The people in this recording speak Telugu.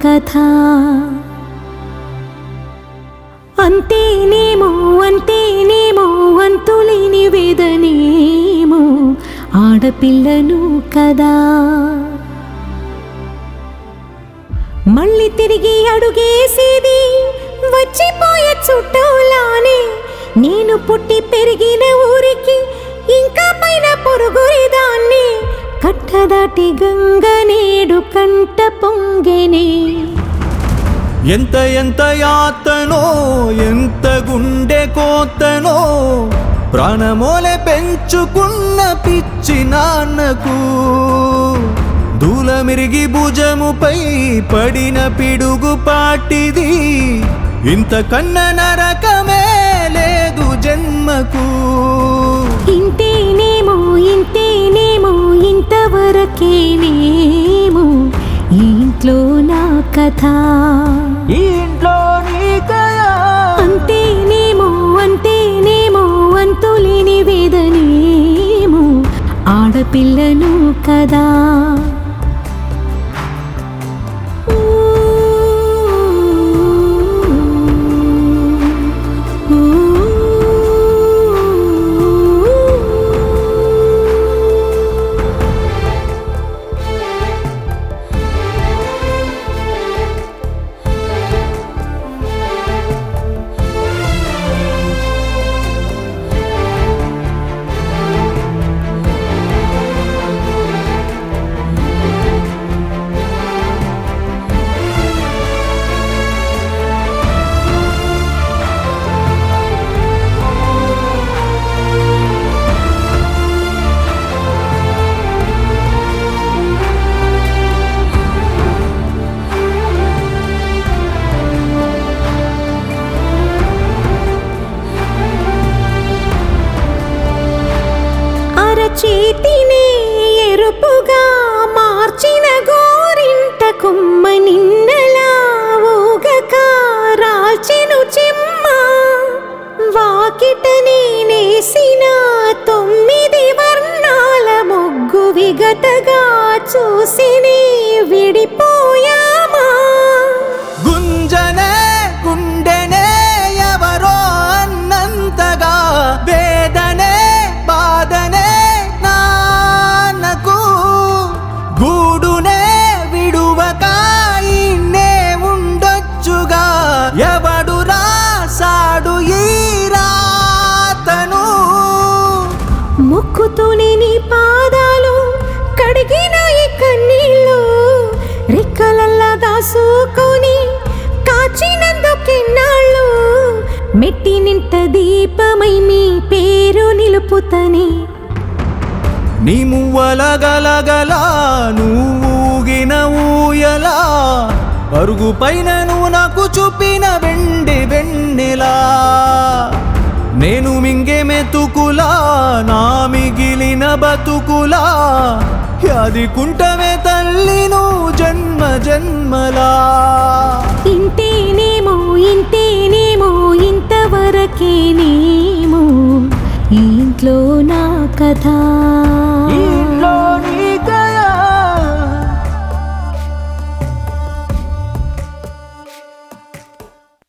కథ. అంతేనేమో అంతేనేమో అంతులేని వేదనేమో ఆడపిల్లను కదా. మళ్ళీ తిరిగి అడుగేసేది వచ్చిపోయే చుట్టూలానే. నేను పుట్టి పెరిగిన ఊరికి ఇంకా పైన పొరుగురిదాన్ని. కట్టదాటి గంగ నేడు కంట పొంగెనే. ఎంత ఎంత యాతనో ఎంత గుండె కోతనో ప్రాణమోలే పెంచుకున్న పిచ్చి నాన్నకు. దూలమిరిగి భుజముపై పడిన పిడుగు పాటిది. ఇంతకన్న నరకమే లేదు జన్మకు. ఇంతేనేమో ఇంతేనేమో ఇంతవరకేనేమో ఈ ఇంట్లో నా కథ. ఈ ఇంట్లో నీ కథ. అంతేనేమో అంతేనేమో అంతులేని వేదనేమో ఆడపిల్లను కదా. చేతిని ఎరుపుగా మార్చిన గోరింట కొమ్మ నిన్నలా ఊగక రాల్చెను చెమ్మ. వాకిట నేనేసిన 9 వర్ణాల ముగ్గు విగతగా చూసిని విడిపోయామా. గుంజనే గుండెనే ఎవరో అన్నంతగా వేదనే బాధనే నాన్నకు. గూడునే విడువక ఇన్నే ఉండొచ్చుగా ఎవడు రాసాడు ఈ రాతను. మొక్కుతూనే నీ పాదాలు కడిగిన ఈ కన్నీళ్ళు రెక్కలల్లా దాసుకొని కాచినందుకెన్నాళ్ళు. మెట్టి నింట దీపమై మీ పేరు నిలుపుతని. నీ మువ్వల గలగల నువ్వుగిన ఊయలా అరుగు పైన నువ్వు నాకు చూపిన వెండి వెన్నెలా. నేను మింగే మెతుకులా నా మిగిలిన బతుకులా యాది కుంటమే తల్లి నువ్వు జన్మ జన్మలా. ఇంతేనేమో ఇంతేనేమో ఇంతవరకేనేమో ఈ ఇంట్లో నా కథ.